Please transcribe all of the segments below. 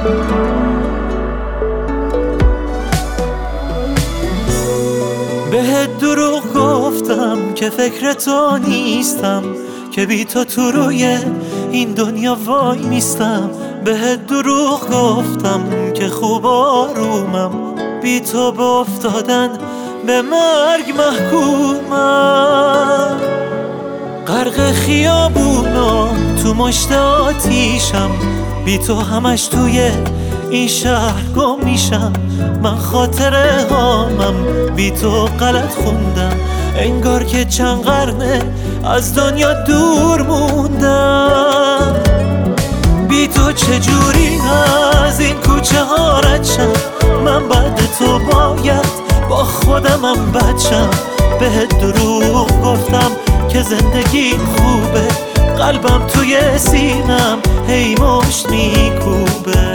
بهت دروغ گفتم که فکر تو نیستم، که بی تو تو روی این دنیا وای نیستم. بهت دروغ گفتم که خوب آرومم، بی تو به افتادن به مرگ محکومم. غرق خیابونا تو مشت آتیشم، بی تو همش توی این شهر گم میشم. من خاطره هامم بی تو غلط خوندم، انگار که چند قرنه از دنیا دور موندم. بی تو چجوری از این کوچه ها رد شم؟ من بعد تو باید با خودمم بچم. بهت دروغ گفتم که زندگی خوبه، قلبم توی سینم هی مشت میکوبه.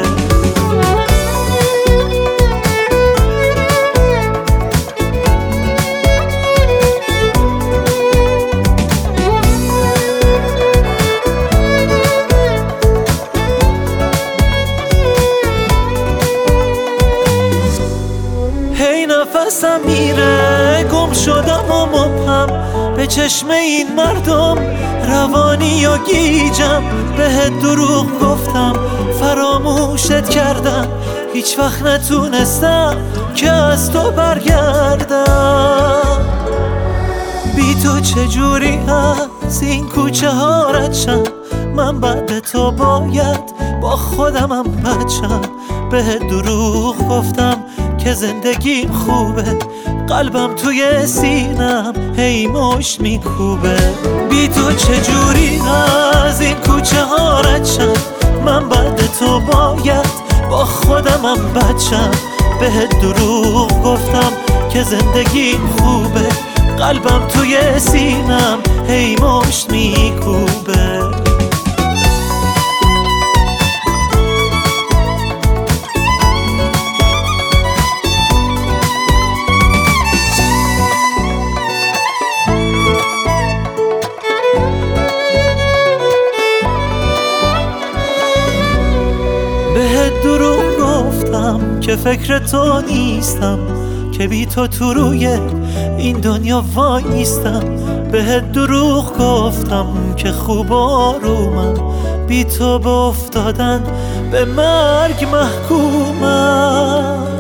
هی نفسم میره، گم شدم و مبهم به چشم این مردم، روانی و گیجم. بهت دروغ گفتم فراموشت کردم، هیچ وقت نتونستم که از تو برگردم. بی تو چجوری از این کوچه ها رد شم؟ من بعد تو باید با خودمم بچم. بهت دروغ گفتم که زندگیم خوبه، قلبم توی سینم هی مشت میکوبه. بی تو چجوری از این کوچه ها رد شم؟ من بعد تو باید با خودمم بچم. بهت دروغ گفتم که زندگیم خوبه، قلبم توی سینم هی مشت میکوبه. بهت دروغ گفتم که فکر تو نیستم، که بی تو تو روی این دنیا وای نیستم. بهت دروغ گفتم که خوب آرومم، بی تو به افتادن به مرگ محکومم.